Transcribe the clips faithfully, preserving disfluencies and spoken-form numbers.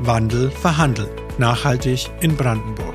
Wandel verhandeln. Nachhaltig in Brandenburg.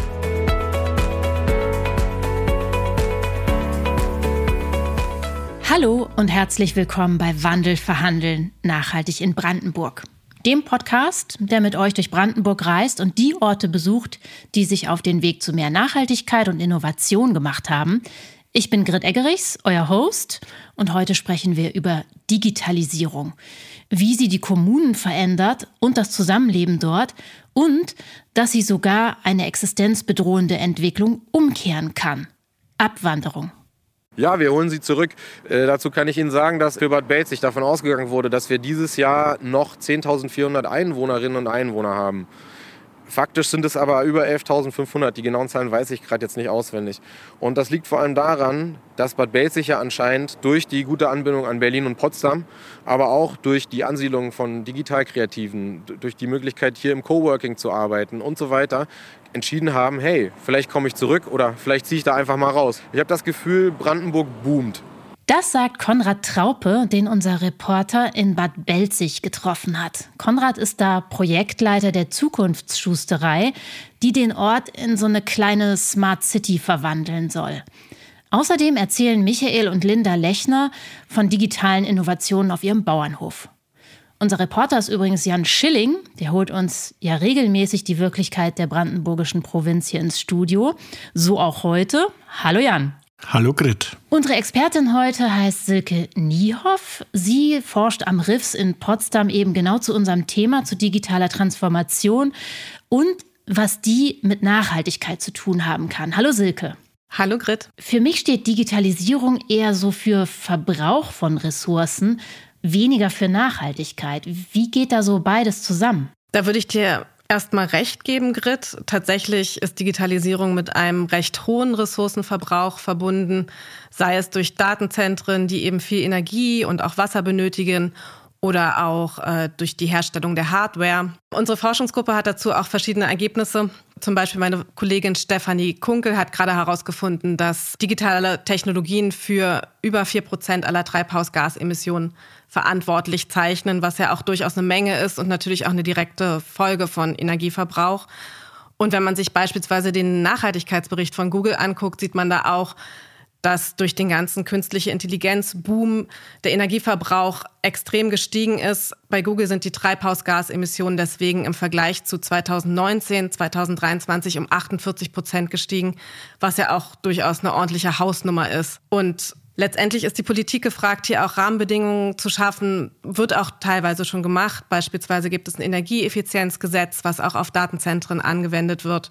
Hallo und herzlich willkommen bei Wandel verhandeln. Nachhaltig in Brandenburg. Dem Podcast, der mit euch durch Brandenburg reist und die Orte besucht, die sich auf den Weg zu mehr Nachhaltigkeit und Innovation gemacht haben. Ich bin Grit Eggerichs, euer Host, und heute sprechen wir über Digitalisierung. Wie sie die Kommunen verändert und das Zusammenleben dort und dass sie sogar eine existenzbedrohende Entwicklung umkehren kann. Abwanderung. Ja, wir holen sie zurück. Äh, dazu kann ich Ihnen sagen, dass für Bad Belzig davon ausgegangen wurde, dass wir dieses Jahr noch zehntausendvierhundert Einwohnerinnen und Einwohner haben. Faktisch sind es aber über elftausendfünfhundert. Die genauen Zahlen weiß ich gerade jetzt nicht auswendig. Und das liegt vor allem daran, dass Bad Belzig ja anscheinend durch die gute Anbindung an Berlin und Potsdam, aber auch durch die Ansiedlung von Digitalkreativen, durch die Möglichkeit hier im Coworking zu arbeiten und so weiter, entschieden haben, hey, vielleicht komme ich zurück oder vielleicht ziehe ich da einfach mal raus. Ich habe das Gefühl, Brandenburg boomt. Das sagt Konrad Traupe, den unser Reporter in Bad Belzig getroffen hat. Konrad ist da Projektleiter der Zukunftsschusterei, die den Ort in so eine kleine Smart City verwandeln soll. Außerdem erzählen Michael und Linda Lechner von digitalen Innovationen auf ihrem Bauernhof. Unser Reporter ist übrigens Jan Schilling, der holt uns ja regelmäßig die Wirklichkeit der brandenburgischen Provinz hier ins Studio. So auch heute. Hallo Jan. Hallo Grit. Unsere Expertin heute heißt Silke Niehoff. Sie forscht am R I F S in Potsdam eben genau zu unserem Thema, zu digitaler Transformation und was die mit Nachhaltigkeit zu tun haben kann. Hallo Silke. Hallo Grit. Für mich steht Digitalisierung eher so für Verbrauch von Ressourcen, weniger für Nachhaltigkeit. Wie geht da so beides zusammen? Da würde ich dir erstmal recht geben, Grit. Tatsächlich ist Digitalisierung mit einem recht hohen Ressourcenverbrauch verbunden, sei es durch Datenzentren, die eben viel Energie und auch Wasser benötigen, oder auch äh, durch die Herstellung der Hardware. Unsere Forschungsgruppe hat dazu auch verschiedene Ergebnisse. Zum Beispiel meine Kollegin Stefanie Kunkel hat gerade herausgefunden, dass digitale Technologien für über vier Prozent aller Treibhausgasemissionen verantwortlich zeichnen, was ja auch durchaus eine Menge ist und natürlich auch eine direkte Folge von Energieverbrauch. Und wenn man sich beispielsweise den Nachhaltigkeitsbericht von Google anguckt, sieht man da auch, dass durch den ganzen künstliche Intelligenz-Boom der Energieverbrauch extrem gestiegen ist. Bei Google sind die Treibhausgasemissionen deswegen im Vergleich zu zweitausendneunzehn, zweitausenddreiundzwanzig um achtundvierzig Prozent gestiegen, was ja auch durchaus eine ordentliche Hausnummer ist. Und letztendlich ist die Politik gefragt, hier auch Rahmenbedingungen zu schaffen, wird auch teilweise schon gemacht. Beispielsweise gibt es ein Energieeffizienzgesetz, was auch auf Datenzentren angewendet wird.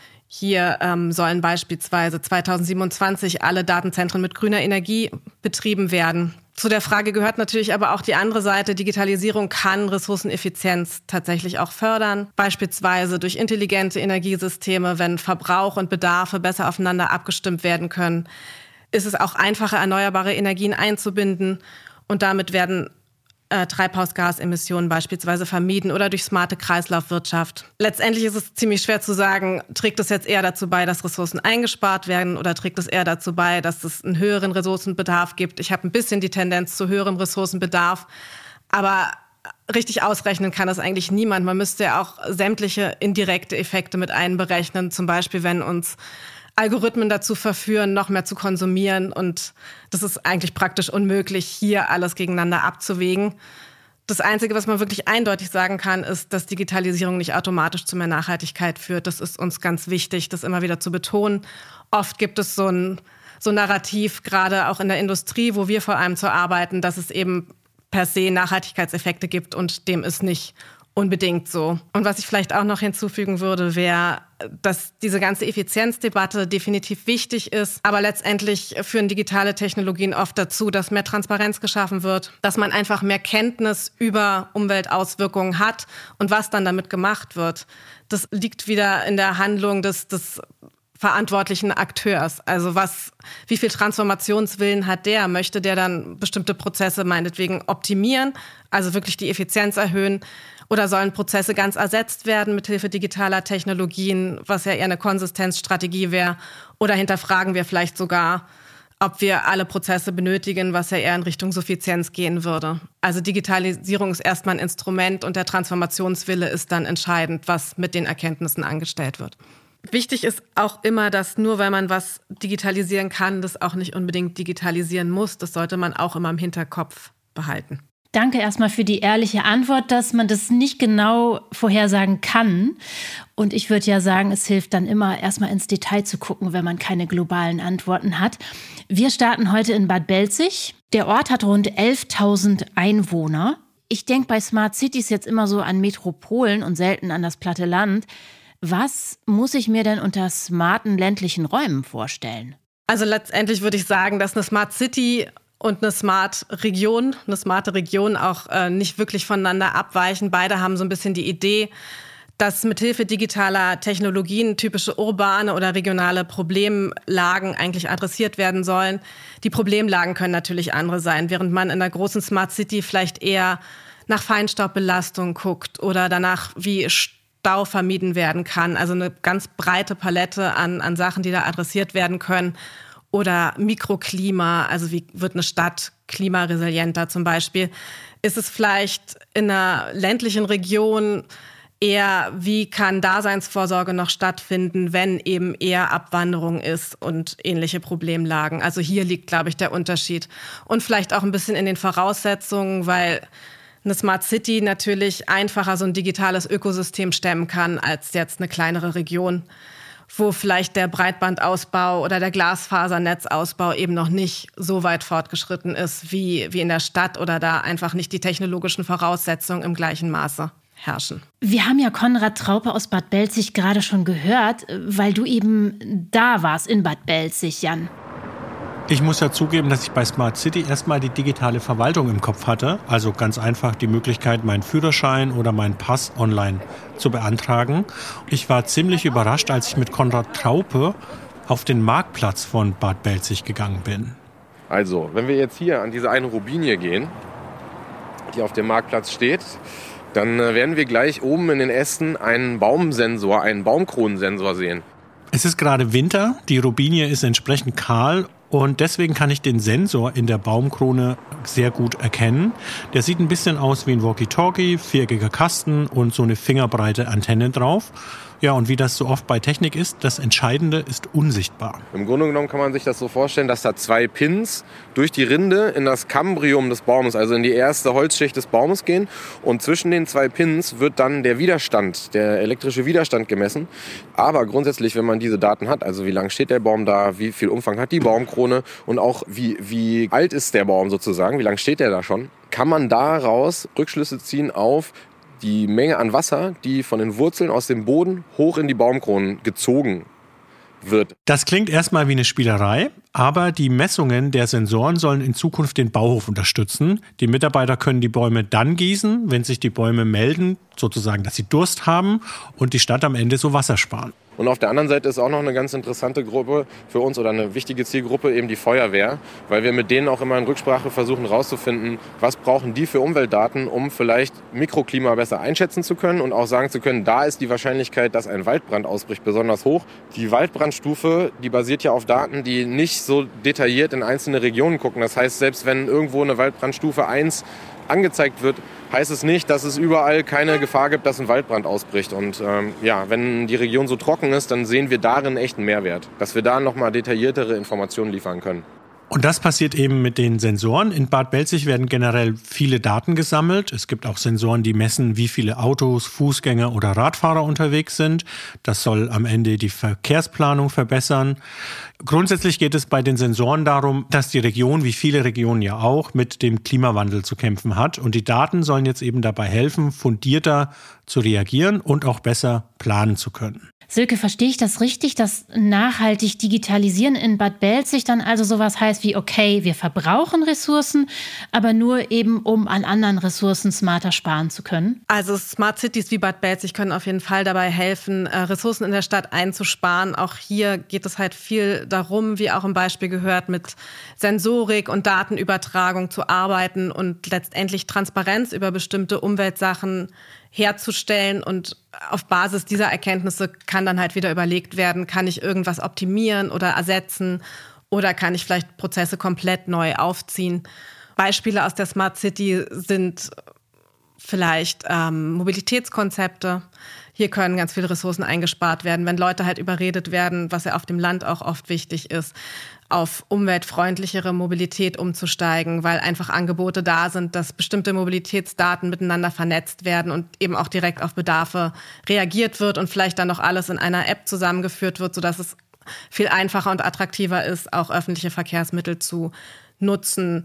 Hier ähm, sollen beispielsweise zweitausendsiebenundzwanzig alle Datenzentren mit grüner Energie betrieben werden. Zu der Frage gehört natürlich aber auch die andere Seite. Digitalisierung kann Ressourceneffizienz tatsächlich auch fördern, beispielsweise durch intelligente Energiesysteme, wenn Verbrauch und Bedarfe besser aufeinander abgestimmt werden können. Ist es auch einfacher, erneuerbare Energien einzubinden und damit werden Äh, Treibhausgasemissionen beispielsweise vermieden oder durch smarte Kreislaufwirtschaft. Letztendlich ist es ziemlich schwer zu sagen, trägt es jetzt eher dazu bei, dass Ressourcen eingespart werden oder trägt es eher dazu bei, dass es einen höheren Ressourcenbedarf gibt. Ich habe ein bisschen die Tendenz zu höherem Ressourcenbedarf, aber richtig ausrechnen kann das eigentlich niemand. Man müsste ja auch sämtliche indirekte Effekte mit einberechnen, zum Beispiel wenn uns Algorithmen dazu verführen, noch mehr zu konsumieren. Und das ist eigentlich praktisch unmöglich, hier alles gegeneinander abzuwägen. Das Einzige, was man wirklich eindeutig sagen kann, ist, dass Digitalisierung nicht automatisch zu mehr Nachhaltigkeit führt. Das ist uns ganz wichtig, das immer wieder zu betonen. Oft gibt es so ein, so ein Narrativ, gerade auch in der Industrie, wo wir vor allem zu arbeiten, dass es eben per se Nachhaltigkeitseffekte gibt und dem ist nicht unbedingt so. Und was ich vielleicht auch noch hinzufügen würde, wäre, dass diese ganze Effizienzdebatte definitiv wichtig ist. Aber letztendlich führen digitale Technologien oft dazu, dass mehr Transparenz geschaffen wird, dass man einfach mehr Kenntnis über Umweltauswirkungen hat und was dann damit gemacht wird. Das liegt wieder in der Handlung des, des verantwortlichen Akteurs. Also was, wie viel Transformationswillen hat der? Möchte der dann bestimmte Prozesse meinetwegen optimieren, also wirklich die Effizienz erhöhen? Oder sollen Prozesse ganz ersetzt werden mithilfe digitaler Technologien, was ja eher eine Konsistenzstrategie wäre? Oder hinterfragen wir vielleicht sogar ob wir alle Prozesse benötigen, was ja eher in Richtung Suffizienz gehen würde. Also Digitalisierung ist erstmal ein Instrument und der Transformationswille ist dann entscheidend, was mit den Erkenntnissen angestellt wird. Wichtig ist auch immer, dass nur weil man was digitalisieren kann, das auch nicht unbedingt digitalisieren muss. Das sollte man auch immer im Hinterkopf behalten. Danke erstmal für die ehrliche Antwort, dass man das nicht genau vorhersagen kann. Und ich würde ja sagen, es hilft dann immer, erstmal ins Detail zu gucken, wenn man keine globalen Antworten hat. Wir starten heute in Bad Belzig. Der Ort hat rund elftausend Einwohner. Ich denke bei Smart Cities jetzt immer so an Metropolen und selten an das platte Land. Was muss ich mir denn unter smarten ländlichen Räumen vorstellen? Also letztendlich würde ich sagen, dass eine Smart City und eine Smart Region, eine smarte Region auch äh, nicht wirklich voneinander abweichen. Beide haben so ein bisschen die Idee, dass mithilfe digitaler Technologien typische urbane oder regionale Problemlagen eigentlich adressiert werden sollen. Die Problemlagen können natürlich andere sein, während man in einer großen Smart City vielleicht eher nach Feinstaubbelastung guckt oder danach, wie Stau vermieden werden kann. Also eine ganz breite Palette an, an Sachen, die da adressiert werden können. Oder Mikroklima, also wie wird eine Stadt klimaresilienter zum Beispiel? Ist es vielleicht in einer ländlichen Region eher, wie kann Daseinsvorsorge noch stattfinden, wenn eben eher Abwanderung ist und ähnliche Problemlagen? Also hier liegt, glaube ich, der Unterschied. Und vielleicht auch ein bisschen in den Voraussetzungen, weil eine Smart City natürlich einfacher so ein digitales Ökosystem stemmen kann als jetzt eine kleinere Region, wo vielleicht der Breitbandausbau oder der Glasfasernetzausbau eben noch nicht so weit fortgeschritten ist wie, wie in der Stadt oder da einfach nicht die technologischen Voraussetzungen im gleichen Maße herrschen. Wir haben ja Konrad Traupe aus Bad Belzig gerade schon gehört, weil du eben da warst in Bad Belzig, Jan. Ich muss ja zugeben, dass ich bei Smart City erstmal die digitale Verwaltung im Kopf hatte. Also ganz einfach die Möglichkeit, meinen Führerschein oder meinen Pass online zu beantragen. Ich war ziemlich überrascht, als ich mit Konrad Traupe auf den Marktplatz von Bad Belzig gegangen bin. Also, wenn wir jetzt hier an diese eine Robinie gehen, die auf dem Marktplatz steht, dann werden wir gleich oben in den Ästen einen Baumsensor, einen Baumkronensensor sehen. Es ist gerade Winter, die Robinie ist entsprechend kahl und deswegen kann ich den Sensor in der Baumkrone sehr gut erkennen. Der sieht ein bisschen aus wie ein Walkie-Talkie, viereckiger Kasten und so eine fingerbreite Antenne drauf. Ja, und wie das so oft bei Technik ist, das Entscheidende ist unsichtbar. Im Grunde genommen kann man sich das so vorstellen, dass da zwei Pins durch die Rinde in das Kambrium des Baumes, also in die erste Holzschicht des Baumes gehen. Und zwischen den zwei Pins wird dann der Widerstand, der elektrische Widerstand gemessen. Aber grundsätzlich, wenn man diese Daten hat, also wie lang steht der Baum da, wie viel Umfang hat die Baumkrone und auch wie, wie alt ist der Baum sozusagen, wie lang steht der da schon, kann man daraus Rückschlüsse ziehen auf die Menge an Wasser, die von den Wurzeln aus dem Boden hoch in die Baumkronen gezogen wird. Das klingt erstmal wie eine Spielerei, aber die Messungen der Sensoren sollen in Zukunft den Bauhof unterstützen. Die Mitarbeiter können die Bäume dann gießen, wenn sich die Bäume melden, sozusagen, dass sie Durst haben und die Stadt am Ende so Wasser sparen. Und auf der anderen Seite ist auch noch eine ganz interessante Gruppe für uns oder eine wichtige Zielgruppe eben die Feuerwehr, weil wir mit denen auch immer in Rücksprache versuchen herauszufinden, was brauchen die für Umweltdaten, um vielleicht Mikroklima besser einschätzen zu können und auch sagen zu können, da ist die Wahrscheinlichkeit, dass ein Waldbrand ausbricht, besonders hoch. Die Waldbrandstufe, die basiert ja auf Daten, die nicht so detailliert in einzelne Regionen gucken. Das heißt, selbst wenn irgendwo eine Waldbrandstufe eins angezeigt wird, heißt es nicht, dass es überall keine Gefahr gibt, dass ein Waldbrand ausbricht. Und ähm, ja, wenn die Region so trocken ist, dann sehen wir darin echt einen Mehrwert, dass wir da nochmal detailliertere Informationen liefern können. Und das passiert eben mit den Sensoren. In Bad Belzig werden generell viele Daten gesammelt. Es gibt auch Sensoren, die messen, wie viele Autos, Fußgänger oder Radfahrer unterwegs sind. Das soll am Ende die Verkehrsplanung verbessern. Grundsätzlich geht es bei den Sensoren darum, dass die Region, wie viele Regionen ja auch, mit dem Klimawandel zu kämpfen hat. Und die Daten sollen jetzt eben dabei helfen, fundierter zu reagieren und auch besser planen zu können. Silke, verstehe ich das richtig, dass nachhaltig digitalisieren in Bad Belzig dann also sowas heißt wie, okay, wir verbrauchen Ressourcen, aber nur eben, um an anderen Ressourcen smarter sparen zu können? Also Smart Cities wie Bad Belzig können auf jeden Fall dabei helfen, Ressourcen in der Stadt einzusparen. Auch hier geht es halt viel darum, wie auch im Beispiel gehört, mit Sensorik und Datenübertragung zu arbeiten und letztendlich Transparenz über bestimmte Umweltsachen herzustellen, und auf Basis dieser Erkenntnisse kann dann halt wieder überlegt werden, kann ich irgendwas optimieren oder ersetzen Oder kann ich vielleicht Prozesse komplett neu aufziehen? Beispiele aus der Smart City sind vielleicht ähm, Mobilitätskonzepte. Hier können ganz viele Ressourcen eingespart werden, wenn Leute halt überredet werden, was ja auf dem Land auch oft wichtig ist, auf umweltfreundlichere Mobilität umzusteigen, weil einfach Angebote da sind, dass bestimmte Mobilitätsdaten miteinander vernetzt werden und eben auch direkt auf Bedarfe reagiert wird und vielleicht dann noch alles in einer App zusammengeführt wird, sodass es viel einfacher und attraktiver ist, auch öffentliche Verkehrsmittel zu nutzen.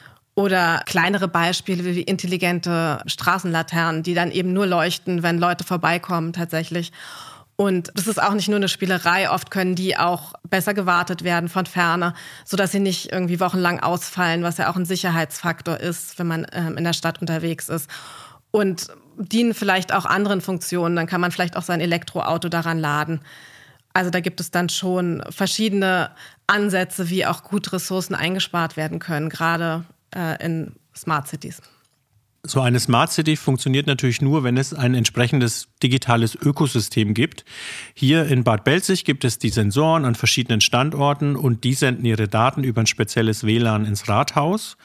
Oder kleinere Beispiele wie intelligente Straßenlaternen, die dann eben nur leuchten, wenn Leute vorbeikommen tatsächlich. Und das ist auch nicht nur eine Spielerei, oft können die auch besser gewartet werden von Ferne, sodass sie nicht irgendwie wochenlang ausfallen, was ja auch ein Sicherheitsfaktor ist, wenn man ähm, in der Stadt unterwegs ist. Und dienen vielleicht auch anderen Funktionen, dann kann man vielleicht auch sein Elektroauto daran laden. Also da gibt es dann schon verschiedene Ansätze, wie auch gut Ressourcen eingespart werden können, gerade äh, in Smart Cities. So eine Smart City funktioniert natürlich nur, wenn es ein entsprechendes digitales Ökosystem gibt. Hier in Bad Belzig gibt es die Sensoren an verschiedenen Standorten und die senden ihre Daten über ein spezielles W L A N ins Rathaus.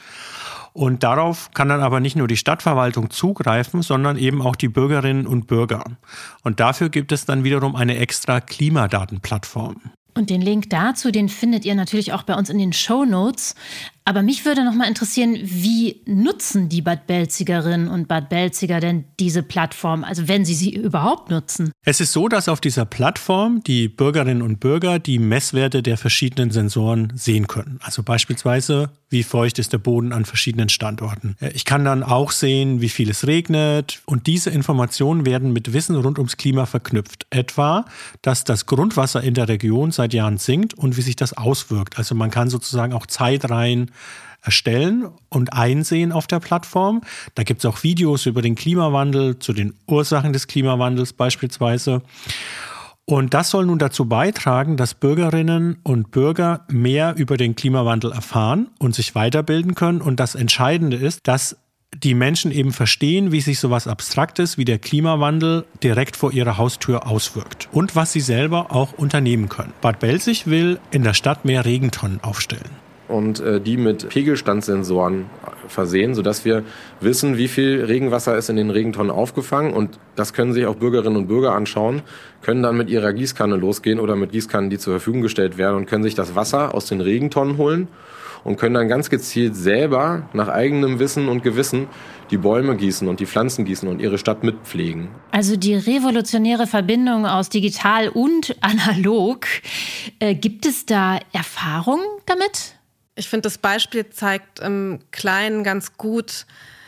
Und darauf kann dann aber nicht nur die Stadtverwaltung zugreifen, sondern eben auch die Bürgerinnen und Bürger. Und dafür gibt es dann wiederum eine extra Klimadatenplattform. Und den Link dazu, den findet ihr natürlich auch bei uns in den Shownotes. Aber mich würde noch mal interessieren, wie nutzen die Bad Belzigerinnen und Bad Belziger denn diese Plattform, also wenn sie sie überhaupt nutzen? Es ist so, dass auf dieser Plattform die Bürgerinnen und Bürger die Messwerte der verschiedenen Sensoren sehen können. Also beispielsweise, wie feucht ist der Boden an verschiedenen Standorten. Ich kann dann auch sehen, wie viel es regnet. Und diese Informationen werden mit Wissen rund ums Klima verknüpft. Etwa, dass das Grundwasser in der Region seit Jahren sinkt und wie sich das auswirkt. Also man kann sozusagen auch Zeitreihen erstellen und einsehen auf der Plattform. Da gibt es auch Videos über den Klimawandel, zu den Ursachen des Klimawandels beispielsweise. Und das soll nun dazu beitragen, dass Bürgerinnen und Bürger mehr über den Klimawandel erfahren und sich weiterbilden können. Und das Entscheidende ist, dass die Menschen eben verstehen, wie sich sowas Abstraktes wie der Klimawandel direkt vor ihrer Haustür auswirkt und was sie selber auch unternehmen können. Bad Belzig will in der Stadt mehr Regentonnen aufstellen. Und äh, die mit Pegelstandssensoren versehen, sodass wir wissen, wie viel Regenwasser ist in den Regentonnen aufgefangen. Und das können sich auch Bürgerinnen und Bürger anschauen, können dann mit ihrer Gießkanne losgehen oder mit Gießkannen, die zur Verfügung gestellt werden, und können sich das Wasser aus den Regentonnen holen und können dann ganz gezielt selber nach eigenem Wissen und Gewissen die Bäume gießen und die Pflanzen gießen und ihre Stadt mitpflegen. Also die revolutionäre Verbindung aus digital und analog. Äh, gibt es da Erfahrungen damit? Ich finde, das Beispiel zeigt im Kleinen ganz gut,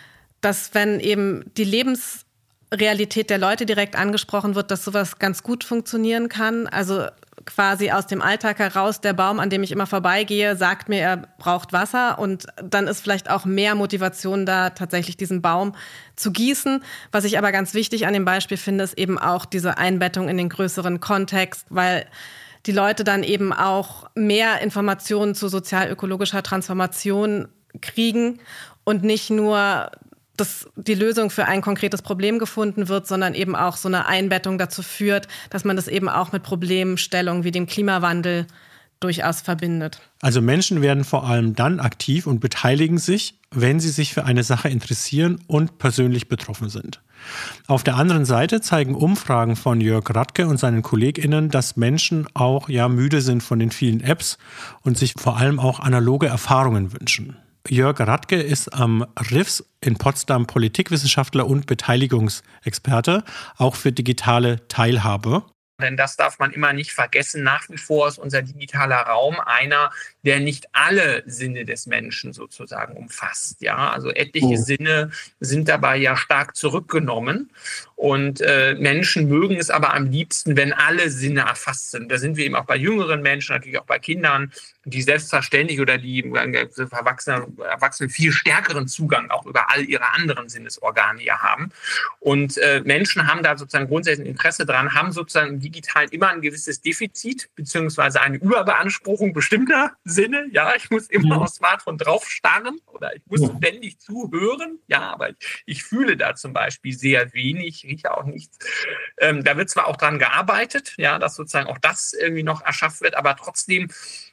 dass wenn eben die Lebensrealität der Leute direkt angesprochen wird, dass sowas ganz gut funktionieren kann. Also quasi aus dem Alltag heraus, der Baum, an dem ich immer vorbeigehe, sagt mir, er braucht Wasser, und dann ist vielleicht auch mehr Motivation da, tatsächlich diesen Baum zu gießen. Was ich aber ganz wichtig an dem Beispiel finde, ist eben auch diese Einbettung in den größeren Kontext, weil die Leute dann eben auch mehr Informationen zu sozial-ökologischer Transformation kriegen und nicht nur, dass die Lösung für ein konkretes Problem gefunden wird, sondern eben auch so eine Einbettung dazu führt, dass man das eben auch mit Problemstellungen wie dem Klimawandel durchaus verbindet. Also Menschen werden vor allem dann aktiv und beteiligen sich, wenn sie sich für eine Sache interessieren und persönlich betroffen sind. Auf der anderen Seite zeigen Umfragen von Jörg Radke und seinen KollegInnen, dass Menschen auch ja müde sind von den vielen Apps und sich vor allem auch analoge Erfahrungen wünschen. Jörg Radke ist am R I F S in Potsdam Politikwissenschaftler und Beteiligungsexperte, auch für digitale Teilhabe. Denn das darf man immer nicht vergessen. Nach wie vor ist unser digitaler Raum einer, der nicht alle Sinne des Menschen sozusagen umfasst. Ja, also etliche oh. Sinne sind dabei ja stark zurückgenommen. Und äh, Menschen mögen es aber am liebsten, wenn alle Sinne erfasst sind. Da sind wir eben auch bei jüngeren Menschen, natürlich auch bei Kindern, die selbstverständlich oder die äh, Erwachsenen, Erwachsenen viel stärkeren Zugang auch über all ihre anderen Sinnesorgane hier haben. Und äh, Menschen haben da sozusagen grundsätzlich ein Interesse dran, haben sozusagen digital immer ein gewisses Defizit beziehungsweise eine Überbeanspruchung bestimmter Sinne. Ja, ich muss immer aufs Smartphone drauf starren oder ich muss ja. ständig zuhören. Ja, aber ich, ich fühle da zum Beispiel sehr wenig, rieche auch nichts. Ähm, da wird zwar auch dran gearbeitet, ja, dass sozusagen auch das irgendwie noch erschafft wird, aber trotzdem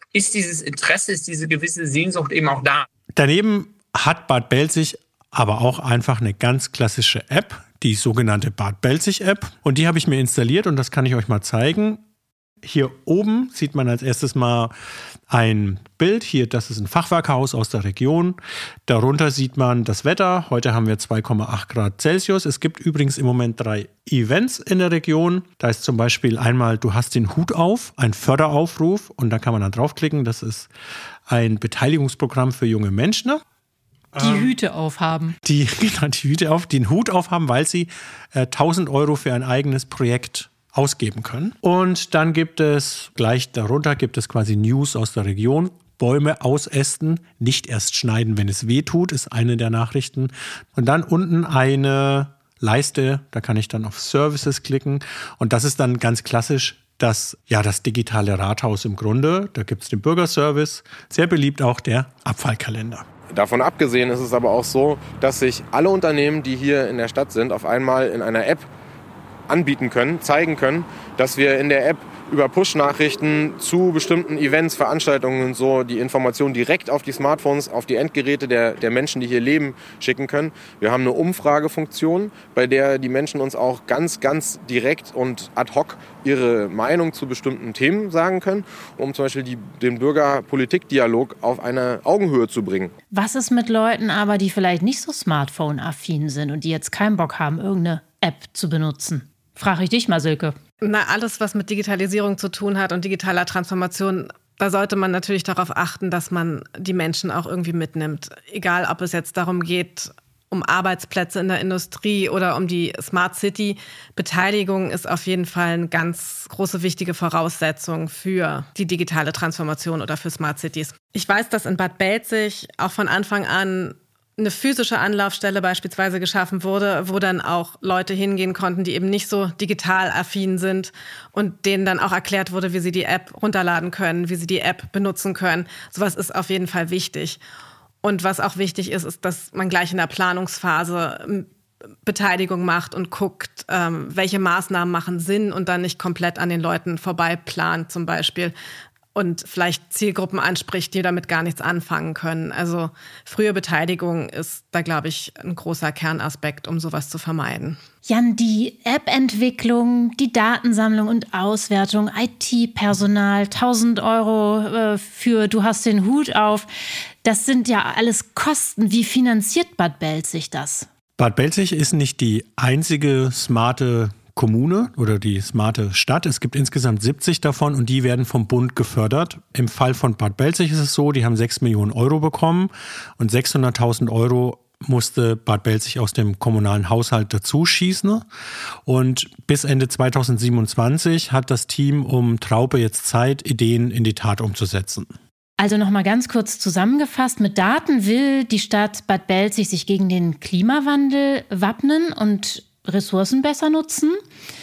ist dieses Interesse, ist diese gewisse Sehnsucht eben auch da. Daneben hat Bad Belzig aber auch einfach eine ganz klassische App, die sogenannte Bad Belzig-App. Und die habe ich mir installiert und das kann ich euch mal zeigen. Hier oben sieht man als erstes mal ein Bild. Hier, das ist ein Fachwerkhaus aus der Region. Darunter sieht man das Wetter. Heute haben wir zwei Komma acht Grad Celsius. Es gibt übrigens im Moment drei Events in der Region. Da ist zum Beispiel einmal, du hast den Hut auf, ein Förderaufruf. Und da kann man dann draufklicken. Das ist ein Beteiligungsprogramm für junge Menschen. Die ähm, Hüte aufhaben. Die, genau, die Hüte auf, den Hut aufhaben, weil sie äh, tausend Euro für ein eigenes Projekt ausgeben können. Und dann gibt es, gleich darunter gibt es quasi News aus der Region. Bäume ausästen, nicht erst schneiden, wenn es weh tut, ist eine der Nachrichten. Und dann unten eine Leiste, da kann ich dann auf Services klicken. Und das ist dann ganz klassisch das, ja, das digitale Rathaus im Grunde. Da gibt es den Bürgerservice, sehr beliebt auch der Abfallkalender. Davon abgesehen ist es aber auch so, dass sich alle Unternehmen, die hier in der Stadt sind, auf einmal in einer App anbieten können, zeigen können, dass wir in der App über Push-Nachrichten zu bestimmten Events, Veranstaltungen und so die Informationen direkt auf die Smartphones, auf die Endgeräte der, der Menschen, die hier leben, schicken können. Wir haben eine Umfragefunktion, bei der die Menschen uns auch ganz, ganz direkt und ad hoc ihre Meinung zu bestimmten Themen sagen können, um zum Beispiel die, den Bürger-Politik-Dialog auf eine Augenhöhe zu bringen. Was ist mit Leuten aber, die vielleicht nicht so Smartphone-affin sind und die jetzt keinen Bock haben, irgendeine App zu benutzen? Frage ich dich mal, Silke. Na, alles, was mit Digitalisierung zu tun hat und digitaler Transformation, da sollte man natürlich darauf achten, dass man die Menschen auch irgendwie mitnimmt. Egal, ob es jetzt darum geht, um Arbeitsplätze in der Industrie oder um die Smart City. Beteiligung ist auf jeden Fall eine ganz große, wichtige Voraussetzung für die digitale Transformation oder für Smart Cities. Ich weiß, dass in Bad Belzig auch von Anfang an eine physische Anlaufstelle beispielsweise geschaffen wurde, wo dann auch Leute hingehen konnten, die eben nicht so digital affin sind und denen dann auch erklärt wurde, wie sie die App runterladen können, wie sie die App benutzen können. Sowas ist auf jeden Fall wichtig. Und was auch wichtig ist, ist, dass man gleich in der Planungsphase Beteiligung macht und guckt, ähm, welche Maßnahmen machen Sinn und dann nicht komplett an den Leuten vorbei plant zum Beispiel. Und vielleicht Zielgruppen anspricht, die damit gar nichts anfangen können. Also frühe Beteiligung ist da, glaube ich, ein großer Kernaspekt, um sowas zu vermeiden. Jan, die App-Entwicklung, die Datensammlung und Auswertung, I T-Personal, tausend Euro äh, für du hast den Hut auf, das sind ja alles Kosten. Wie finanziert Bad Belzig das? Bad Belzig ist nicht die einzige smarte Kommune oder die smarte Stadt. Es gibt insgesamt siebzig davon und die werden vom Bund gefördert. Im Fall von Bad Belzig ist es so, die haben sechs Millionen Euro bekommen und sechshunderttausend Euro musste Bad Belzig aus dem kommunalen Haushalt dazu schießen. Und bis Ende zweitausendsiebenundzwanzig hat das Team um Traupe jetzt Zeit, Ideen in die Tat umzusetzen. Also nochmal ganz kurz zusammengefasst, mit Daten will die Stadt Bad Belzig sich gegen den Klimawandel wappnen und Ressourcen besser nutzen.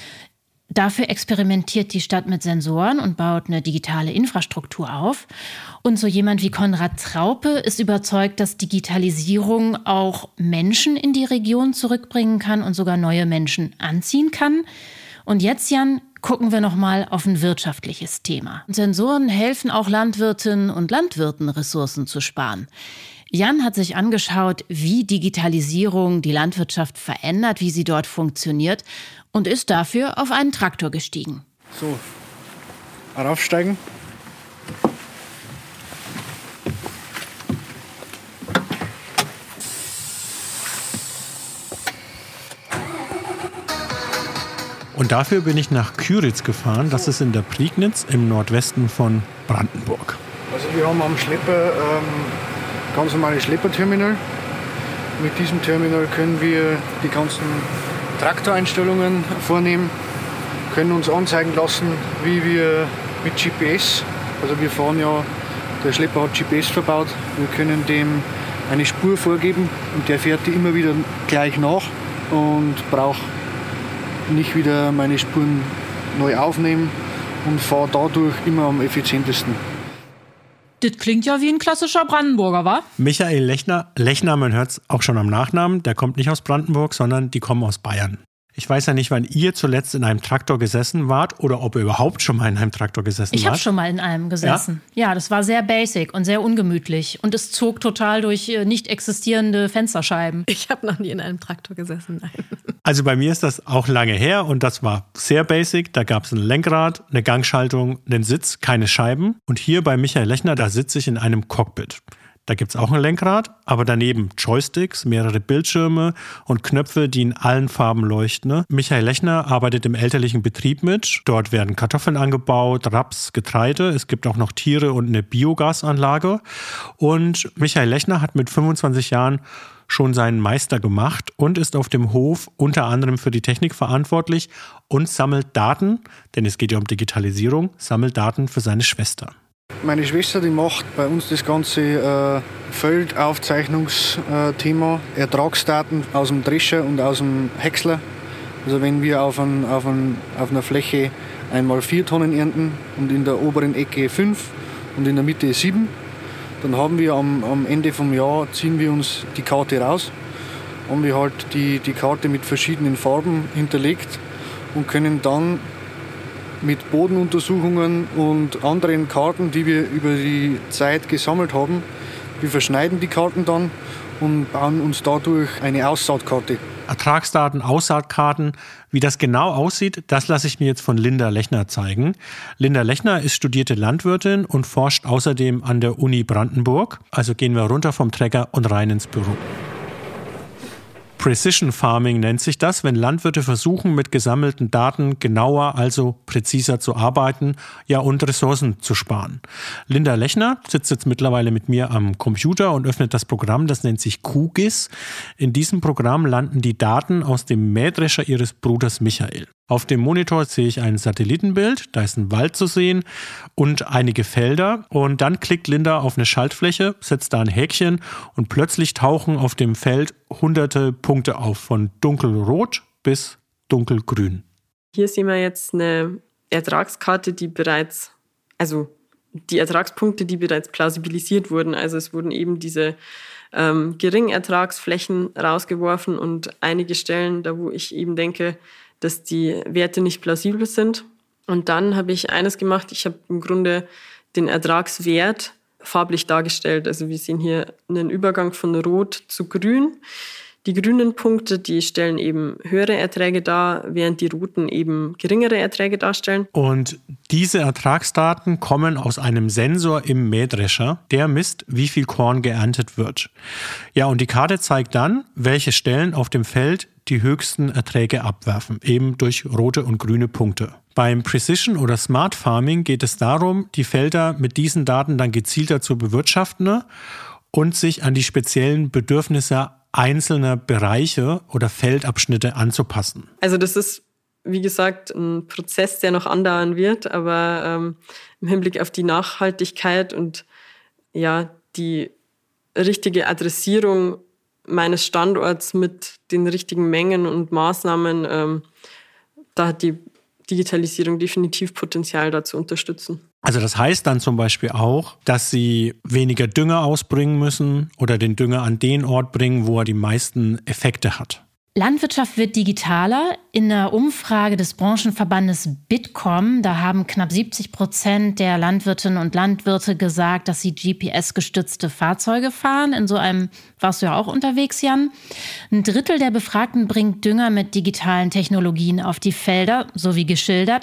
Dafür experimentiert die Stadt mit Sensoren und baut eine digitale Infrastruktur auf. Und so jemand wie Konrad Traupe ist überzeugt, dass Digitalisierung auch Menschen in die Region zurückbringen kann und sogar neue Menschen anziehen kann. Und jetzt, Jan, gucken wir nochmal auf ein wirtschaftliches Thema. Sensoren helfen auch Landwirtinnen und Landwirten, Ressourcen zu sparen. Jan hat sich angeschaut, wie Digitalisierung die Landwirtschaft verändert, wie sie dort funktioniert und ist dafür auf einen Traktor gestiegen. So, raufsteigen. Und dafür bin ich nach Kyritz gefahren. Das ist in der Prignitz im Nordwesten von Brandenburg. Also wir haben am Schlepper ähm, ganz normales Schlepperterminal. Mit diesem Terminal können wir die ganzen Traktoreinstellungen vornehmen, können uns anzeigen lassen, wie wir mit G P S, also wir fahren ja, der Schlepper hat G P S verbaut, wir können dem eine Spur vorgeben und der fährt die immer wieder gleich nach und braucht nicht wieder meine Spuren neu aufnehmen und fahre dadurch immer am effizientesten. Das klingt ja wie ein klassischer Brandenburger, wa? Michael Lechner, Lechner, man hört es auch schon am Nachnamen, der kommt nicht aus Brandenburg, sondern die kommen aus Bayern. Ich weiß ja nicht, wann ihr zuletzt in einem Traktor gesessen wart oder ob ihr überhaupt schon mal in einem Traktor gesessen ich wart. Ich habe schon mal in einem gesessen. Ja? ja, das war sehr basic und sehr ungemütlich. Und es zog total durch nicht existierende Fensterscheiben. Ich habe noch nie in einem Traktor gesessen, nein. Also bei mir ist das auch lange her und das war sehr basic. Da gab es ein Lenkrad, eine Gangschaltung, einen Sitz, keine Scheiben. Und hier bei Michael Lechner, da sitze ich in einem Cockpit. Da gibt es auch ein Lenkrad, aber daneben Joysticks, mehrere Bildschirme und Knöpfe, die in allen Farben leuchten. Michael Lechner arbeitet im elterlichen Betrieb mit. Dort werden Kartoffeln angebaut, Raps, Getreide. Es gibt auch noch Tiere und eine Biogasanlage. Und Michael Lechner hat mit fünfundzwanzig Jahren schon seinen Meister gemacht und ist auf dem Hof unter anderem für die Technik verantwortlich und sammelt Daten, denn es geht ja um Digitalisierung, sammelt Daten für seine Schwester. Meine Schwester, die macht bei uns das ganze äh, Feldaufzeichnungsthema, äh, Ertragsdaten aus dem Drescher und aus dem Häcksler. Also wenn wir auf, ein, auf, ein, auf einer Fläche einmal vier Tonnen ernten und in der oberen Ecke fünf und in der Mitte sieben, dann haben wir am, am Ende vom Jahr, ziehen wir uns die Karte raus, haben wir halt die, die Karte mit verschiedenen Farben hinterlegt und können dann mit Bodenuntersuchungen und anderen Karten, die wir über die Zeit gesammelt haben, wir verschneiden die Karten dann und bauen uns dadurch eine Aussaatkarte. Ertragsdaten, Aussaatkarten, wie das genau aussieht, das lasse ich mir jetzt von Linda Lechner zeigen. Linda Lechner ist studierte Landwirtin und forscht außerdem an der Uni Brandenburg. Also gehen wir runter vom Trecker und rein ins Büro. Precision Farming nennt sich das, wenn Landwirte versuchen, mit gesammelten Daten genauer, also präziser zu arbeiten, ja und Ressourcen zu sparen. Linda Lechner sitzt jetzt mittlerweile mit mir am Computer und öffnet das Programm, das nennt sich Q G I S. In diesem Programm landen die Daten aus dem Mähdrescher ihres Bruders Michael. Auf dem Monitor sehe ich ein Satellitenbild, da ist ein Wald zu sehen und einige Felder. Und dann klickt Linda auf eine Schaltfläche, setzt da ein Häkchen und plötzlich tauchen auf dem Feld hunderte Punkte auf, von dunkelrot bis dunkelgrün. Hier sehen wir jetzt eine Ertragskarte, die bereits, also die Ertragspunkte, die bereits plausibilisiert wurden. Also es wurden eben diese ähm, Geringertragsflächen rausgeworfen und einige Stellen, da wo ich eben denke, dass die Werte nicht plausibel sind. Und dann habe ich eines gemacht, ich habe im Grunde den Ertragswert farblich dargestellt. Also wir sehen hier einen Übergang von Rot zu Grün. Die grünen Punkte, die stellen eben höhere Erträge dar, während die roten eben geringere Erträge darstellen. Und diese Ertragsdaten kommen aus einem Sensor im Mähdrescher, der misst, wie viel Korn geerntet wird. Ja, und die Karte zeigt dann, welche Stellen auf dem Feld die höchsten Erträge abwerfen, eben durch rote und grüne Punkte. Beim Precision oder Smart Farming geht es darum, die Felder mit diesen Daten dann gezielter zu bewirtschaften und sich an die speziellen Bedürfnisse einzelner Bereiche oder Feldabschnitte anzupassen. Also das ist, wie gesagt, ein Prozess, der noch andauern wird, aber ähm, im Hinblick auf die Nachhaltigkeit und ja, die richtige Adressierung meines Standorts mit den richtigen Mengen und Maßnahmen, ähm, da hat die Digitalisierung definitiv Potenzial, da zu unterstützen. Also das heißt dann zum Beispiel auch, dass Sie weniger Dünger ausbringen müssen oder den Dünger an den Ort bringen, wo er die meisten Effekte hat. Landwirtschaft wird digitaler. In der Umfrage des Branchenverbandes Bitkom, da haben knapp siebzig Prozent der Landwirtinnen und Landwirte gesagt, dass sie G P S-gestützte Fahrzeuge fahren. In so einem warst du ja auch unterwegs, Jan. Ein Drittel der Befragten bringt Dünger mit digitalen Technologien auf die Felder, so wie geschildert.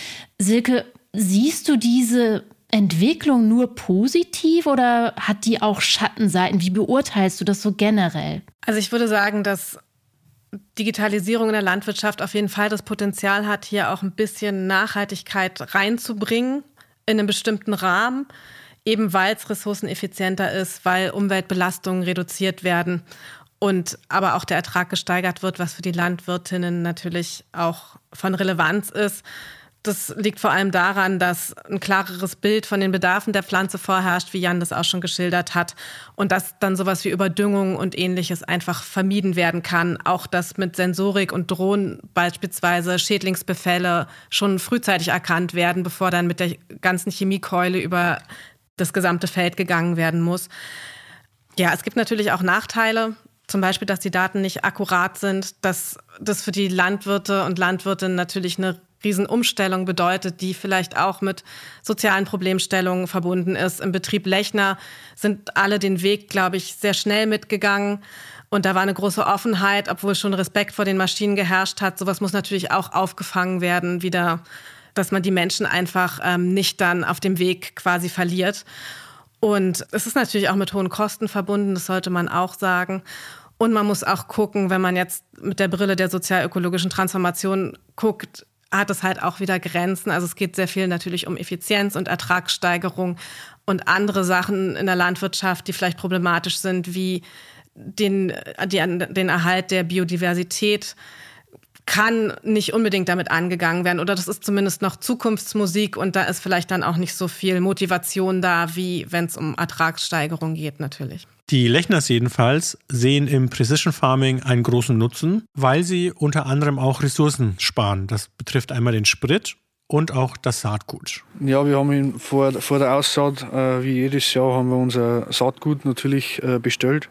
Silke, siehst du diese Entwicklung nur positiv oder hat die auch Schattenseiten? Wie beurteilst du das so generell? Also ich würde sagen, dass Digitalisierung in der Landwirtschaft auf jeden Fall das Potenzial hat, hier auch ein bisschen Nachhaltigkeit reinzubringen in einem bestimmten Rahmen, eben weil es ressourceneffizienter ist, weil Umweltbelastungen reduziert werden und aber auch der Ertrag gesteigert wird, was für die Landwirtinnen natürlich auch von Relevanz ist. Das liegt vor allem daran, dass ein klareres Bild von den Bedarfen der Pflanze vorherrscht, wie Jan das auch schon geschildert hat. Und dass dann sowas wie Überdüngung und Ähnliches einfach vermieden werden kann. Auch dass mit Sensorik und Drohnen beispielsweise Schädlingsbefälle schon frühzeitig erkannt werden, bevor dann mit der ganzen Chemiekeule über das gesamte Feld gegangen werden muss. Ja, es gibt natürlich auch Nachteile. zum Beispiel, dass die Daten nicht akkurat sind, dass das für die Landwirte und Landwirtinnen natürlich eine Riesenumstellung bedeutet, die vielleicht auch mit sozialen Problemstellungen verbunden ist. Im Betrieb Lechner sind alle den Weg, glaube ich, sehr schnell mitgegangen. Und da war eine große Offenheit, obwohl schon Respekt vor den Maschinen geherrscht hat. Sowas muss natürlich auch aufgefangen werden, wieder, dass man die Menschen einfach ähm, nicht dann auf dem Weg quasi verliert. Und es ist natürlich auch mit hohen Kosten verbunden, das sollte man auch sagen. Und man muss auch gucken, wenn man jetzt mit der Brille der sozial-ökologischen Transformation guckt, hat es halt auch wieder Grenzen. Also es geht sehr viel natürlich um Effizienz und Ertragssteigerung und andere Sachen in der Landwirtschaft, die vielleicht problematisch sind, wie den, die, den Erhalt der Biodiversität, kann nicht unbedingt damit angegangen werden. Oder das ist zumindest noch Zukunftsmusik und da ist vielleicht dann auch nicht so viel Motivation da, wie wenn es um Ertragssteigerung geht natürlich. Die Lechners jedenfalls sehen im Precision Farming einen großen Nutzen, weil sie unter anderem auch Ressourcen sparen. Das betrifft einmal den Sprit und auch das Saatgut. Ja, wir haben ihn vor, vor der Aussaat, äh, wie jedes Jahr, haben wir unser Saatgut natürlich äh, bestellt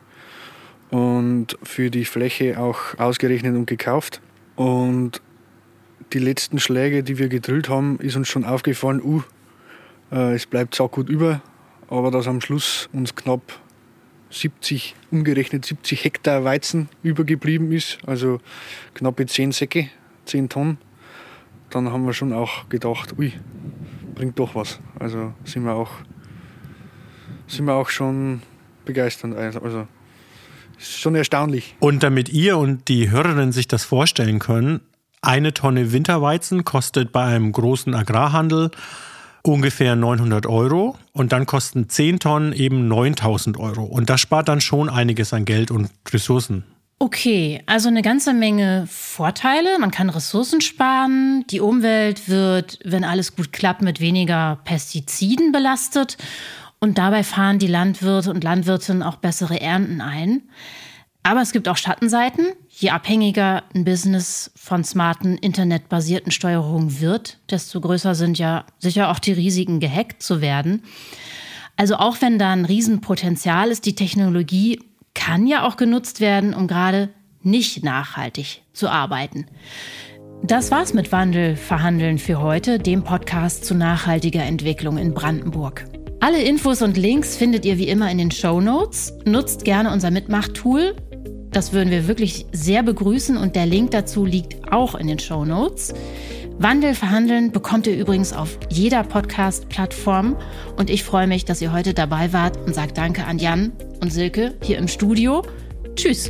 und für die Fläche auch ausgerechnet und gekauft. Und die letzten Schläge, die wir gedrillt haben, ist uns schon aufgefallen, uh, äh, es bleibt Saatgut über, aber dass am Schluss uns knapp siebzig, umgerechnet siebzig Hektar Weizen übergeblieben ist, also knappe zehn Säcke, zehn Tonnen, dann haben wir schon auch gedacht, ui, bringt doch was. Also sind wir auch, sind wir auch schon begeistert. Also ist schon erstaunlich. Und damit ihr und die Hörerinnen sich das vorstellen können, eine Tonne Winterweizen kostet bei einem großen Agrarhandel ungefähr neunhundert Euro und dann kosten zehn Tonnen eben neuntausend Euro. Und das spart dann schon einiges an Geld und Ressourcen. Okay, also eine ganze Menge Vorteile. Man kann Ressourcen sparen. Die Umwelt wird, wenn alles gut klappt, mit weniger Pestiziden belastet. Und dabei fahren die Landwirte und Landwirtinnen auch bessere Ernten ein. Aber es gibt auch Schattenseiten. Je abhängiger ein Business von smarten, internetbasierten Steuerungen wird, desto größer sind ja sicher auch die Risiken, gehackt zu werden. Also auch wenn da ein Riesenpotenzial ist, die Technologie kann ja auch genutzt werden, um gerade nicht nachhaltig zu arbeiten. Das war's mit Wandel verhandeln für heute, dem Podcast zu nachhaltiger Entwicklung in Brandenburg. Alle Infos und Links findet ihr wie immer in den Shownotes. Nutzt gerne unser Mitmach-Tool. Das würden wir wirklich sehr begrüßen und der Link dazu liegt auch in den Shownotes. Wandel verhandeln bekommt ihr übrigens auf jeder Podcast-Plattform und ich freue mich, dass ihr heute dabei wart und sage Danke an Jan und Silke hier im Studio. Tschüss!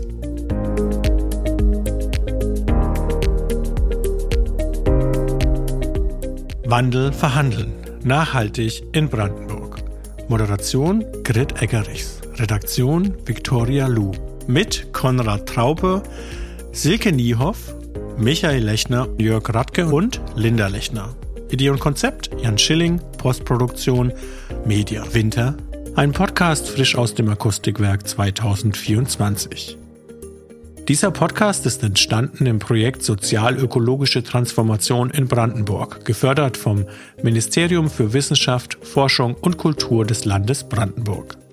Wandel verhandeln. Nachhaltig in Brandenburg. Moderation Grit Eggerichs. Redaktion Viktoria Lu. Mit Konrad Traupe, Silke Niehoff, Michael Lechner, Jörg Radke und Linda Lechner. Idee und Konzept Jan Schilling, Postproduktion Media Winter. Ein Podcast frisch aus dem Akustikwerk zweitausendvierundzwanzig. Dieser Podcast ist entstanden im Projekt Sozial-ökologische Transformation in Brandenburg, gefördert vom Ministerium für Wissenschaft, Forschung und Kultur des Landes Brandenburg.